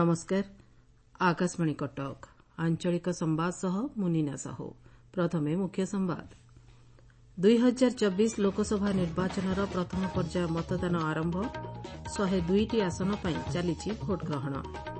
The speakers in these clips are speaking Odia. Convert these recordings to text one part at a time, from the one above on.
नमस्कार। आकाशवाणी कटक आंचलिक संवाद सह मुनिना साहू। प्रथमे मुख्य संवाद। 2024 लोकसभा निर्वाचनर प्रथम पर्याय मतदान आरंभ। 102टी आसन पर चलिछि भोट ग्रहण।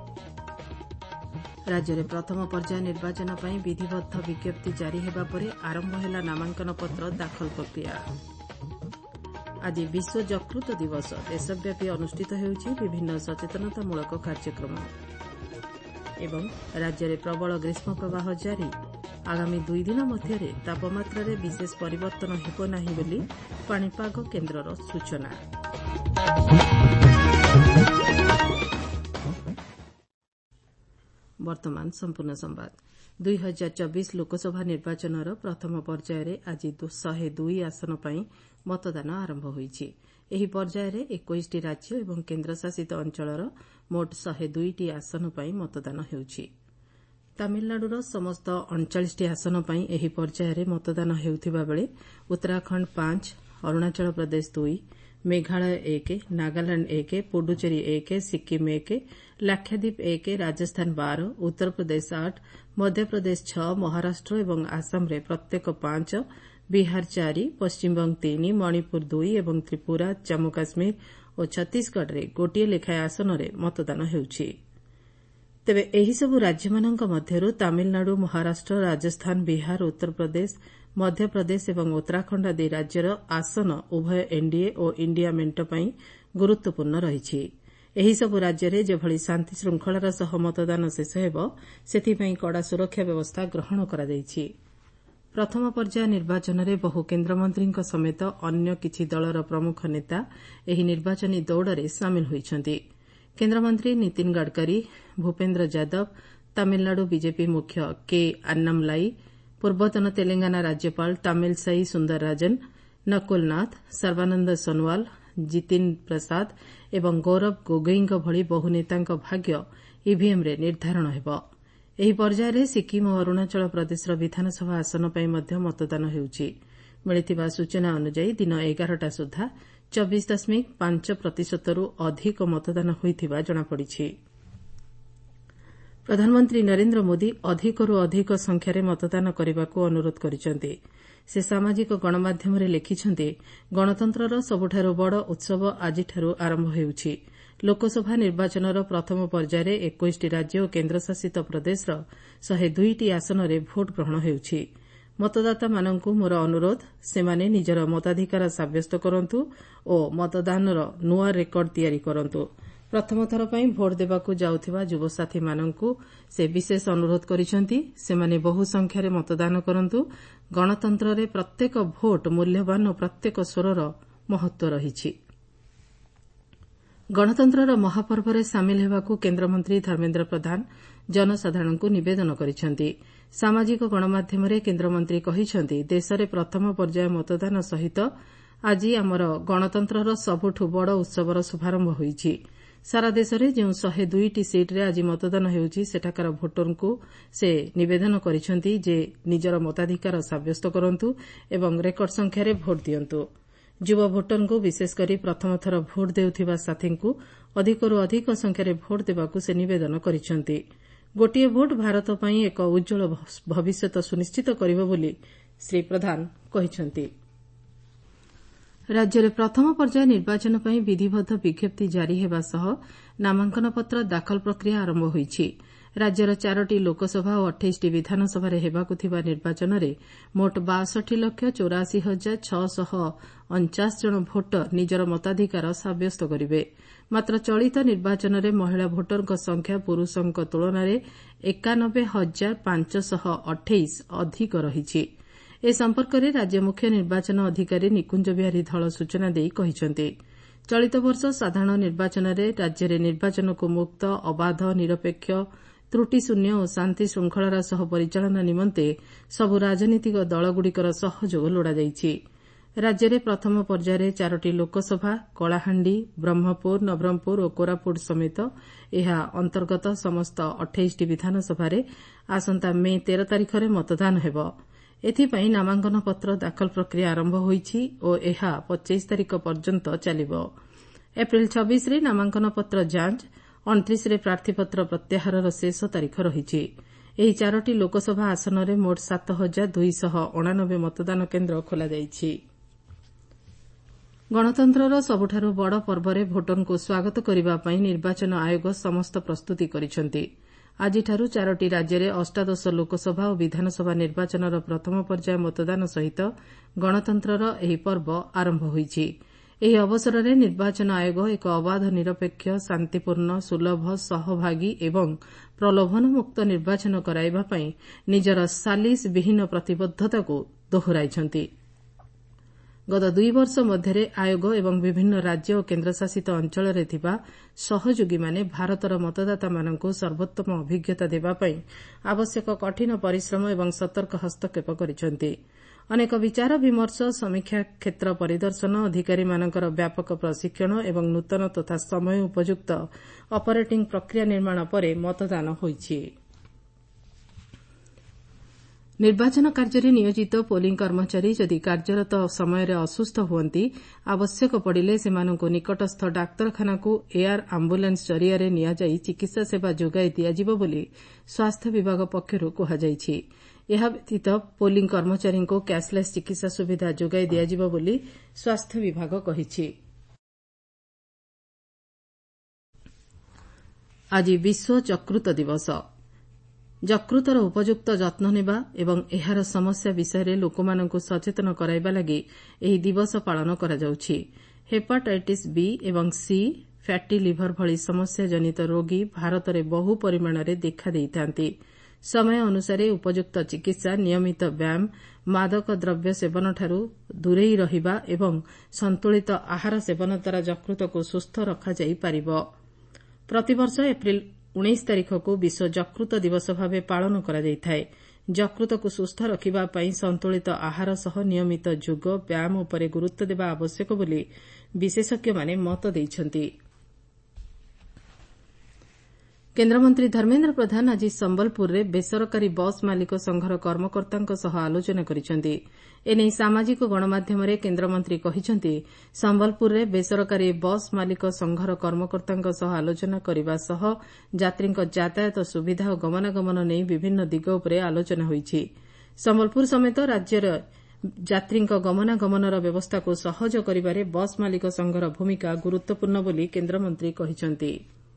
राज्य में प्रथम पर्याय निर्वाचन पर विधिबद्ध विज्ञप्ति जारी हेबा परे आरंभ हेला नामांकन पत्र दाखल प्रक्रिया। आज विश्व यकृत दिवस देशव्यापी अनुष्ठित हेउछि विभिन्न सचेतनतामूलक कार्यक्रम। एवं राज्य में प्रबल ग्रीष्म प्रवाह जारी। आगामी 2 दिन मध्य तापमात्रा रे विशेष परिवर्तन हेब नाही बोली पाणीपाग केन्द्रर सूचना। वर्तमान संपूर्ण संवाद। 2024 लोकसभा निर्वाचनर प्रथम पर्यायर आज 102 आसन पर मतदान आरंभ होईछि। एही पर्यायर 21टी राज्य एवं केन्द्रशासित अंचलर मोट 102टी आसन पर मतदान हेउछि। तामिलनाडुर समस्त 39टी आसन पर एही पर्यायर मतदान हेउथिबा बेले उत्तराखंड 5, अरुणाचल प्रदेश 2, मेघालय 1, नागालैंड 1, पुडुचेरी 1, सिक्किम 1, लाक्षाद्वीप 1, राजस्थान 12, उत्तर प्रदेश 8, मध्यप्रदेश 6, महाराष्ट्र एवं आसाम रे प्रत्येक 5, बिहार 4, पश्चिमबंग 3, मणिपुर 2 एवं त्रिपुरा, जम्मू काश्मीर और छत्तीसगढ़ रे गोटिए लेखाएं आसन रे मतदान हेउछि। तेबे एही सबु राज्यमानंक मध्यरु तामिलनाडु, महाराष्ट्र, राजस्थान, बिहार, उत्तर प्रदेश, मध्यप्रदेश एवं उत्तराखंड आदि राज्यर आसन उभय एनडीए और इंडिया मेंट पई गुरुत्वपूर्ण रहिछि। एही सबु राज्ୟରେ जेभଳି शांति श्रृंखलार सह मतदान शेष हेब सेथिपई कड़ा सुरक्षा व्यवस्था ग्रहण कराଯାଇଛି। प्रथम पर्याय निर्वाचन में बहु केन्द्रमंत्रीଙ୍କ समेत अन्य किछि दलर प्रमुख नेता एही निर्वाचनी दौड़े सामिल होइछन्ति। केन्द्रमंत्री नितिन गडकरी, भूपेन्द्र यादव, तमिलनाडु बीजेपी मुख्य के अन्नामलाई, पूर्वतन तेलंगाना राज्यपाल तमिलसाई सुंदरराजन, नकुल नाथ, सर्बानंद सोनोवाल, जितिन प्रसाद एवं गौरव गोगोईଙ୍କ भଳି बहु नेताଙ୍କ भाग्य ईवीएम रे निर्धारण हेब। ଏହି ପର୍ଯ୍ୟାୟରେ ସିକ୍କିମ ଓ ଅରୁଣାଚଳ ପ୍ରଦେଶର ବିଧାନସଭା ଆସନ ପାଇଁ ମଧ୍ୟ ମତଦାନ ହେଉଛି। ମିଳିଥିବା ସୂଚନା ଅନୁଯାୟୀ ଦିନ 11ଟା ସୁଦ୍ଧା 24.5%ରୁ ଅଧିକ ମତଦାନ ହୋଇଥିବା ଜଣାପଡ଼ିଛି। ପ୍ରଧାନମନ୍ତ୍ରୀ ନରେନ୍ଦ୍ର ମୋଦି ଅଧିକରୁ ଅଧିକ ସଂଖ୍ୟାରେ ମତଦାନ କରିବାକୁ ଅନୁରୋଧ କରିଛନ୍ତି। ସେ ସାମାଜିକ ଗଣମାଧ୍ୟମରେ ଲେଖିଛନ୍ତି, ଗଣତନ୍ତ୍ରର ସବୁଠାରୁ ବଡ଼ ଉତ୍ସବ ଆଜିଠାରୁ ଆରମ୍ଭ ହେଉଛି। ଲୋକସଭା ନିର୍ବାଚନର ପ୍ରଥମ ପର୍ଯ୍ୟାୟରେ 21ଟି ରାଜ୍ୟ ଓ କେନ୍ଦ୍ରଶାସିତ ପ୍ରଦେଶର 102ଟି ଆସନରେ ଭୋଟ ଗ୍ରହଣ ହେଉଛି। ମତଦାତାମାନଙ୍କୁ ମୋର ଅନୁରୋଧ, ସେମାନେ ନିଜର ମତାଧିକାର ସାବ୍ୟସ୍ତ କରନ୍ତୁ ଓ ମତଦାନର ନୂଆ ରେକର୍ଡ ତିଆରି କରନ୍ତୁ। ପ୍ରଥମ ଥର ପାଇଁ ଭୋଟ ଦେବାକୁ ଯାଉଥିବା ଯୁବସାଥୀମାନଙ୍କୁ ସେ ବିଶେଷ ଅନୁରୋଧ କରିଛନ୍ତି, ସେମାନେ ବହୁ ସଂଖ୍ୟାରେ ମତଦାନ କରନ୍ତୁ। ଗଣତନ୍ତ୍ରରେ ପ୍ରତ୍ୟେକ ଭୋଟ ମୂଲ୍ୟବାନ ଓ ପ୍ରତ୍ୟେକ ସ୍ୱରର ମହତ୍ତ୍ୱ ରହିଛି। ଗଣତନ୍ତ୍ରର ମହାପର୍ବରେ ସାମିଲ ହେବାକୁ କେନ୍ଦ୍ରମନ୍ତ୍ରୀ ଧର୍ମେନ୍ଦ୍ର ପ୍ରଧାନ ଜନସାଧାରଣଙ୍କୁ ନିବେଦନ କରିଛନ୍ତି। ସାମାଜିକ ଗଣମାଧ୍ୟମରେ କେନ୍ଦ୍ରମନ୍ତ୍ରୀ କହିଛନ୍ତି, ଦେଶରେ ପ୍ରଥମ ପର୍ଯ୍ୟାୟ ମତଦାନ ସହିତ ଆଜି ଆମର ଗଣତନ୍ତ୍ରର ସବୁଠୁ ବଡ଼ ଉତ୍ସବର ଶୁଭାରମ୍ଭ ହୋଇଛି। ସାରା ଦେଶରେ ଯେଉଁ 102ଟି ସିଟ୍ରେ ଆଜି ମତଦାନ ହେଉଛି ସେଠାକାର ଭୋଟରଙ୍କୁ ସେ ନିବେଦନ କରିଛନ୍ତି ଯେ ନିଜର ମତାଧିକାର ସାବ୍ୟସ୍ତ କରନ୍ତୁ ଏବଂ ରେକର୍ଡ ସଂଖ୍ୟାରେ ଭୋଟ ଦିଅନ୍ତୁ। ଯୁବ ଭୋଟରଙ୍କୁ ବିଶେଷକରି ପ୍ରଥମ ଥର ଭୋଟ ଦେଉଥିବା ସାଥୀଙ୍କୁ ଅଧିକରୁ ଅଧିକ ସଂଖ୍ୟାରେ ଭୋଟ ଦେବାକୁ ସେ ନିବେଦନ କରିଛନ୍ତି। ଗୋଟିଏ ଭୋଟ ଭାରତ ପାଇଁ ଏକ ଉଜ୍ଜଳ ଭବିଷ୍ୟତ ସୁନିଶ୍ଚିତ କରିବ ବୋଲି ଶ୍ରୀ ପ୍ରଧାନ କହିଛନ୍ତି। ରାଜ୍ୟରେ ପ୍ରଥମ ପର୍ଯ୍ୟାୟ ନିର୍ବାଚନ ପାଇଁ ବିଧିବଦ୍ଧ ବିଜ୍ଞପ୍ତି ଜାରି ହେବା ସହ ନାମାଙ୍କନ ପତ୍ର ଦାଖଲ ପ୍ରକ୍ରିୟା ଆରମ୍ଭ ହୋଇଛି। ରାଜ୍ୟର 4ଟି ଲୋକସଭା ଓ 28ଟି ବିଧାନସଭାରେ ହେବାକୁ ଥିବା ନିର୍ବାଚନରେ ମୋଟ 62,84,649 ଜଣ ଭୋଟର ନିଜର ମତାଧିକାର ସାବ୍ୟସ୍ତ କରିବେ। ମାତ୍ର ଚଳିତ ନିର୍ବାଚନରେ ମହିଳା ଭୋଟରଙ୍କ ସଂଖ୍ୟା ପୁରୁଷଙ୍କ ତୁଳନାରେ 91,528 ଅଧିକ ରହିଛି। ଏ ସମ୍ପର୍କରେ ରାଜ୍ୟ ମୁଖ୍ୟ ନିର୍ବାଚନ ଅଧିକାରୀ ନିକୁଞ୍ଜ ବିହାରୀ ଧଳ ସୂଚନା ଦେଇ କହିଛନ୍ତି, ଚଳିତ ବର୍ଷ ସାଧାରଣ ନିର୍ବାଚନରେ ରାଜ୍ୟରେ ନିର୍ବାଚନକୁ ମୁକ୍ତ, ଅବାଧ, ନିରପେକ୍ଷ, ତ୍ରୁଟିଶୂନ୍ୟ ଓ ଶାନ୍ତି ଶୃଙ୍ଖଳାର ସହ ପରିଚାଳନା ନିମନ୍ତେ ସବୁ ରାଜନୈତିକ ଦଳଗୁଡ଼ିକର ସହଯୋଗ ଲୋଡ଼ାଯାଇଛି। ରାଜ୍ୟରେ ପ୍ରଥମ ପର୍ଯ୍ୟାୟରେ 4ଟି ଲୋକସଭା, କଳାହାଣ୍ଡି, ବ୍ରହ୍ମପୁର, ନବରଙ୍ଗପୁର ଓ କୋରାପୁଟ ସମେତ ଏହା ଅନ୍ତର୍ଗତ ସମସ୍ତ 28ଟି ବିଧାନସଭାରେ ଆସନ୍ତା ମେ 13 ତାରିଖରେ ମତଦାନ ହେବ। ଏଥିପାଇଁ ନାମାଙ୍କନ ପତ୍ର ଦାଖଲ ପ୍ରକ୍ରିୟା ଆରମ୍ଭ ହୋଇଛି ଓ ଏହା 25 ତାରିଖ ପର୍ଯ୍ୟନ୍ତ ଚାଲିବ। ଏପ୍ରିଲ 26ରେ ନାମାଙ୍କନ ପତ୍ର ଯାଞ୍ଚ 29ରେ ପ୍ରାର୍ଥୀପତ୍ର ପ୍ରତ୍ୟାହାରର ଶେଷ ତାରିଖ ରହିଛି। ଏହି 4ଟି ଲୋକସଭା ଆସନରେ ମୋଟ 7,289 ମତଦାନ କେନ୍ଦ୍ର ଖୋଲାଯାଇଛି। ଗଣତନ୍ତ୍ରର ସବୁଠାରୁ ବଡ଼ ପର୍ବରେ ଭୋଟରଙ୍କୁ ସ୍ୱାଗତ କରିବା ପାଇଁ ନିର୍ବାଚନ ଆୟୋଗ ସମସ୍ତ ପ୍ରସ୍ତୁତି କରିଛନ୍ତି। ଆଜିଠାରୁ 4ଟି ରାଜ୍ୟରେ ଅଷ୍ଟାଦଶ ଲୋକସଭା ଓ ବିଧାନସଭା ନିର୍ବାଚନର ପ୍ରଥମ ପର୍ଯ୍ୟାୟ ମତଦାନ ସହିତ ଗଣତନ୍ତ୍ରର ଏହି ପର୍ବ ଆରମ୍ଭ ହୋଇଛି। ଏହି ଅବସରରେ ନିର୍ବାଚନ ଆୟୋଗ ଏକ ଅବାଧ, ନିରପେକ୍ଷ, ଶାନ୍ତିପୂର୍ଣ୍ଣ, ସୁଲଭ, ସହଭାଗୀ ଏବଂ ପ୍ରଲୋଭନମୁକ୍ତ ନିର୍ବାଚନ କରାଇବା ପାଇଁ ନିଜର ସାଲିସବିହୀନ ପ୍ରତିବଦ୍ଧତାକୁ ଦୋହରାଇଛନ୍ତି। ଗତ 2 ବର୍ଷ ମଧ୍ୟରେ ଆୟୋଗ ଏବଂ ବିଭିନ୍ନ ରାଜ୍ୟ ଓ କେନ୍ଦ୍ରଶାସିତ ଅଞ୍ଚଳରେ ଥିବା ସହଯୋଗୀମାନେ ଭାରତର ମତଦାତାମାନଙ୍କୁ ସର୍ବୋତ୍ତମ ଅଭିଜ୍ଞତା ଦେବା ପାଇଁ ଆବଶ୍ୟକ କଠିନ ପରିଶ୍ରମ ଏବଂ ସତର୍କ ହସ୍ତକ୍ଷେପ କରିଛନ୍ତି। ଅନେକ ବିଚାର ବିମର୍ଶ, ସମୀକ୍ଷା, କ୍ଷେତ୍ର ପରିଦର୍ଶନ, ଅଧିକାରୀମାନଙ୍କର ବ୍ୟାପକ ପ୍ରଶିକ୍ଷଣ ଏବଂ ନୂତନ ତଥା ସମୟ ଉପଯୁକ୍ତ ଅପରେଟିଂ ପ୍ରକ୍ରିୟା ନିର୍ମାଣ ପରେ ମତଦାନ ହୋଇଛି। ନିର୍ବାଚନ କାର୍ଯ୍ୟରେ ନିୟୋଜିତ ପୋଲିଂ କର୍ମଚାରୀ ଯଦି କାର୍ଯ୍ୟରତ ସମୟରେ ଅସୁସ୍ଥ ହୁଅନ୍ତି, ଆବଶ୍ୟକ ପଡ଼ିଲେ ସେମାନଙ୍କୁ ନିକଟସ୍ଥ ଡାକ୍ତରଖାନାକୁ ଏୟାର ଆମ୍ବୁଲାନ୍ସ ଜରିଆରେ ନିଆଯାଇ ଚିକିତ୍ସା ସେବା ଯୋଗାଇ ଦିଆଯିବ ବୋଲି ସ୍ୱାସ୍ଥ୍ୟ ବିଭାଗ ପକ୍ଷରୁ କୁହାଯାଇଛି। ଏହା ବ୍ୟତୀତ ପୋଲିଂ କର୍ମଚାରୀଙ୍କୁ କ୍ୟାସ୍ଲେସ୍ ଚିକିତ୍ସା ସୁବିଧା ଯୋଗାଇ ଦିଆଯିବ ବୋଲି ସ୍ୱାସ୍ଥ୍ୟ ବିଭାଗ କହିଛି। ଆଜି ବିଶ୍ୱ ଯକୃତ ଦିବସ। ଯକୃତର ଉପଯୁକ୍ତ ଯତ୍ନ ନେବା ଏବଂ ଏହାର ସମସ୍ୟା ବିଷୟରେ ଲୋକମାନଙ୍କୁ ସଚେତନ କରାଇବା ଲାଗି ଏହି ଦିବସ ପାଳନ କରାଯାଉଛି। ହେପାଟାଇଟିସ୍ ବି ଏବଂ ସି, ଫ୍ୟାଟି ଲିଭର ଭଳି ସମସ୍ୟାଜନିତ ରୋଗୀ ଭାରତରେ ବହୁ ପରିମାଣରେ ଦେଖାଦେଇଥାନ୍ତି। ସମୟ ଅନୁସାରେ ଉପଯୁକ୍ତ ଚିକିତ୍ସା, ନିୟମିତ ବ୍ୟାୟାମ, ମାଦକ ଦ୍ରବ୍ୟ ସେବନଠାରୁ ଦୂରେଇ ରହିବା ଏବଂ ସନ୍ତୁଳିତ ଆହାର ସେବନ ଦ୍ୱାରା ଯକୃତକୁ ସୁସ୍ଥ ରଖାଯାଇପାରିବ। ପ୍ରତିବର୍ଷ ଏପ୍ରିଲ 19 ତାରିଖକୁ ବିଶ୍ୱ ଯକୃତ ଦିବସ ଭାବେ ପାଳନ କରାଯାଇଥାଏ। ଯକୃତକୁ ସୁସ୍ଥ ରଖିବା ପାଇଁ ସନ୍ତୁଳିତ ଆହାର ସହ ନିୟମିତ ଯୋଗ, ବ୍ୟାୟାମ ଉପରେ ଗୁରୁତ୍ୱ ଦେବା ଆବଶ୍ୟକ ବୋଲି ବିଶେଷଜ୍ଞମାନେ ମତ ଦେଇଛନ୍ତି। କେନ୍ଦ୍ରମନ୍ତ୍ରୀ ଧର୍ମେନ୍ଦ୍ର ପ୍ରଧାନ ଆଜି ସମ୍ବଲପୁରରେ ବେସରକାରୀ ବସ୍ ମାଲିକ ସଂଘର କର୍ମକର୍ତ୍ତାଙ୍କ ସହ ଆଲୋଚନା କରିଛନ୍ତି। ଏନେଇ ସାମାଜିକ ଗଣମାଧ୍ୟମରେ କେନ୍ଦ୍ରମନ୍ତ୍ରୀ କହିଛନ୍ତି, ସମ୍ବଲପୁରରେ ବେସରକାରୀ ବସ୍ ମାଲିକ ସଂଘର କର୍ମକର୍ତ୍ତାଙ୍କ ସହ ଆଲୋଚନା କରିବା ସହ ଯାତ୍ରୀଙ୍କ ଯାତାୟାତ ସୁବିଧା ଓ ଗମନାଗମନ ନେଇ ବିଭିନ୍ନ ଦିଗ ଉପରେ ଆଲୋଚନା ହୋଇଛି। ସମ୍ବଲପୁର ସମେତ ରାଜ୍ୟର ଯାତ୍ରୀଙ୍କ ଗମନାଗମନର ବ୍ୟବସ୍ଥାକୁ ସହଜ କରିବାରେ ବସ୍ ମାଲିକ ସଂଘର ଭୂମିକା ଗୁରୁତ୍ୱପୂର୍ଣ୍ଣ ବୋଲି କେନ୍ଦ୍ରମନ୍ତ୍ରୀ କହିଛନ୍ତି।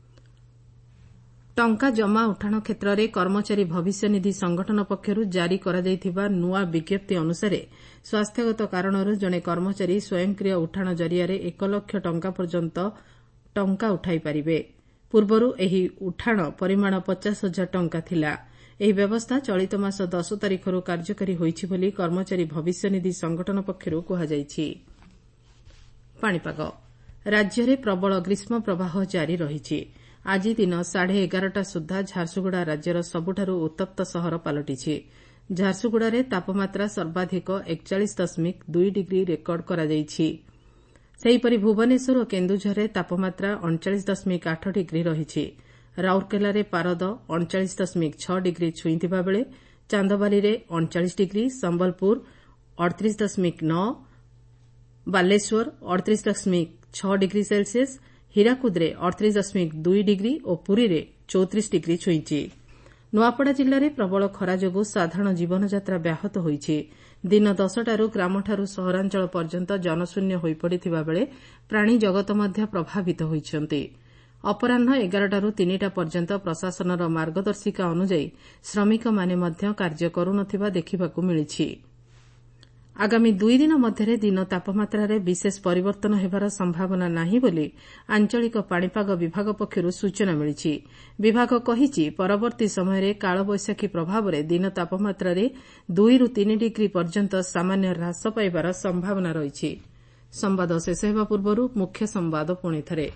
ଟଙ୍କା ଜମା ଉଠାଣ କ୍ଷେତ୍ରରେ କର୍ମଚାରୀ ଭବିଷ୍ୟନିଧି ସଂଗଠନ ପକ୍ଷରୁ ଜାରି କରାଯାଇଥିବା ନୂଆ ବିଜ୍ଞପ୍ତି ଅନୁସାରେ ସ୍ୱାସ୍ଥ୍ୟଗତ କାରଣରୁ ଜଣେ କର୍ମଚାରୀ ସ୍ୱୟଂକ୍ରିୟ ଉଠାଣ ଜରିଆରେ 1 ଲକ୍ଷ ଟଙ୍କା ପର୍ଯ୍ୟନ୍ତ ଟଙ୍କା ଉଠାଇପାରିବେ। ପୂର୍ବରୁ ଏହି ଉଠାଣ ପରିମାଣ 50,000 ଟଙ୍କା ଥିଲା। ଏହି ବ୍ୟବସ୍ଥା ଚଳିତ ମାସ 10 ତାରିଖରୁ କାର୍ଯ୍ୟକାରୀ ହୋଇଛି ବୋଲି କର୍ମଚାରୀ ଭବିଷ୍ୟନିଧି ସଂଗଠନ ପକ୍ଷରୁ କୁହାଯାଇଛି। ପାଣିପାଗ। ରାଜ୍ୟରେ ପ୍ରବଳ ଗ୍ରୀଷ୍ମ ପ୍ରବାହ ଜାରି ରହିଛି। ଆଜି ଦିନ 11:30 ସୁଦ୍ଧା ଝାରସୁଗୁଡ଼ା ରାଜ୍ୟର ସବୁଠାରୁ ଉତ୍ତପ୍ତ ସହର ପାଲଟିଛି। ଝାରସୁଗୁଡ଼ାରେ ତାପମାତ୍ରା ସର୍ବାଧିକ 41.2 ଡିଗ୍ରୀ ରେକର୍ଡ କରାଯାଇଛି। ସେହିପରି ଭୁବନେଶ୍ୱର ଓ କେନ୍ଦୁଝରରେ ତାପମାତ୍ରା 39.8 ଡିଗ୍ରୀ ରହିଛି। ରାଉରକେଲାରେ ପାରଦ 39.6 ଡିଗ୍ରୀ ଛୁଇଁଥିବା ବେଳେ ଚାନ୍ଦବାଲିରେ 39 degree, Sambalpur 38.9, Balasore 38.6 degree Celsius, ହୀରାକୁଦରେ 38.2 ଡିଗ୍ରୀ ଓ ପୁରୀରେ 34 ଡିଗ୍ରୀ ଛୁଇଁଛି। ନୂଆପଡ଼ା ଜିଲ୍ଲାରେ ପ୍ରବଳ ଖରା ଯୋଗୁଁ ସାଧାରଣ ଜୀବନଯାତ୍ରା ବ୍ୟାହତ ହୋଇଛି। ଦିନ 10ଟାରୁ ଗ୍ରାମଠାରୁ ସହରାଞ୍ଚଳ ପର୍ଯ୍ୟନ୍ତ ଜନଶୂନ୍ୟ ହୋଇପଡ଼ିଥିବା ବେଳେ ପ୍ରାଣୀ ଜଗତ ମଧ୍ୟ ପ୍ରଭାବିତ ହୋଇଛନ୍ତି। ଅପରାହ୍ନ 11ଟାରୁ 3ଟା ପର୍ଯ୍ୟନ୍ତ ପ୍ରଶାସନର ମାର୍ଗଦର୍ଶିକା ଅନୁଯାୟୀ ଶ୍ରମିକମାନେ ମଧ୍ୟ କାର୍ଯ୍ୟ କରୁନଥିବା ଦେଖିବାକୁ ମିଳିଛି। ଆଗାମୀ 2 ଦିନ ମଧ୍ୟରେ ଦିନ ତାପମାତ୍ରାରେ ବିଶେଷ ପରିବର୍ତ୍ତନ ହେବାର ସମ୍ଭାବନା ନାହିଁ ବୋଲି ଆଞ୍ଚଳିକ ପାଣିପାଗ ବିଭାଗ ପକ୍ଷରୁ ସୂଚନା ମିଳିଛି। ବିଭାଗ କହିଛି, ପରବର୍ତ୍ତୀ ସମୟରେ କାଳବୈଶାଖୀ ପ୍ରଭାବରେ ଦିନ ତାପମାତ୍ରାରେ 2ରୁ 3 ଡିଗ୍ରୀ ପର୍ଯ୍ୟନ୍ତ ସାମାନ୍ୟ ହ୍ରାସ ପାଇବାର ସମ୍ଭାବନା ରହିଛି। ସମ୍ବାଦ ଶେଷ ହେବା ପୂର୍ବରୁ ମୁଖ୍ୟ ସମ୍ବାଦ ପୁଣିଥରେ।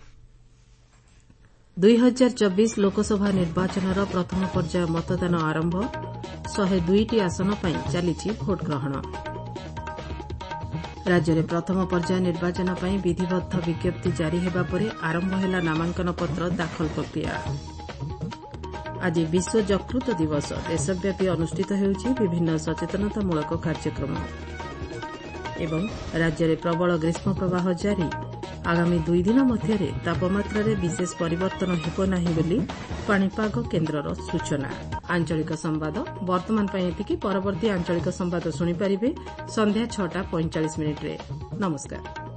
2024 ଲୋକସଭା ନିର୍ବାଚନର ପ୍ରଥମ ପର୍ଯ୍ୟାୟ ମତଦାନ ଆରମ୍ଭ। 102ଟି ଆସନ ପାଇଁ ଚାଲିଛି ଭୋଟ୍ ଗ୍ରହଣ। ରାଜ୍ୟରେ ପ୍ରଥମ ପର୍ଯ୍ୟାୟ ନିର୍ବାଚନ ପାଇଁ ବିଧିବଦ୍ଧ ବିଜ୍ଞପ୍ତି ଜାରି ହେବା ପରେ ଆରମ୍ଭ ହେଲା ନାମାଙ୍କନ ପତ୍ର ଦାଖଲ ପ୍ରକ୍ରିୟା। ଆଜି ବିଶ୍ୱ ଯକୃତ ଦିବସ। ଦେଶବ୍ୟାପୀ ଅନୁଷ୍ଠିତ ହେଉଛି ବିଭିନ୍ନ ସଚେତନତାମୂଳକ କାର୍ଯ୍ୟକ୍ରମ। ଏବଂ ରାଜ୍ୟରେ ପ୍ରବଳ ଗ୍ରୀଷ୍ମ ପ୍ରବାହ ଜାରି। आगामी 2 दिन मध्य तापमात्रा विशेष परिवर्तन हेब नाही बोली पाणीपाग केन्द्रर सूचना। आंचलिक संवाद वर्तमान एतिकी। परवर्ती आंचलिक संवाद शुणिपारे संध्या 6:45 नमस्कार।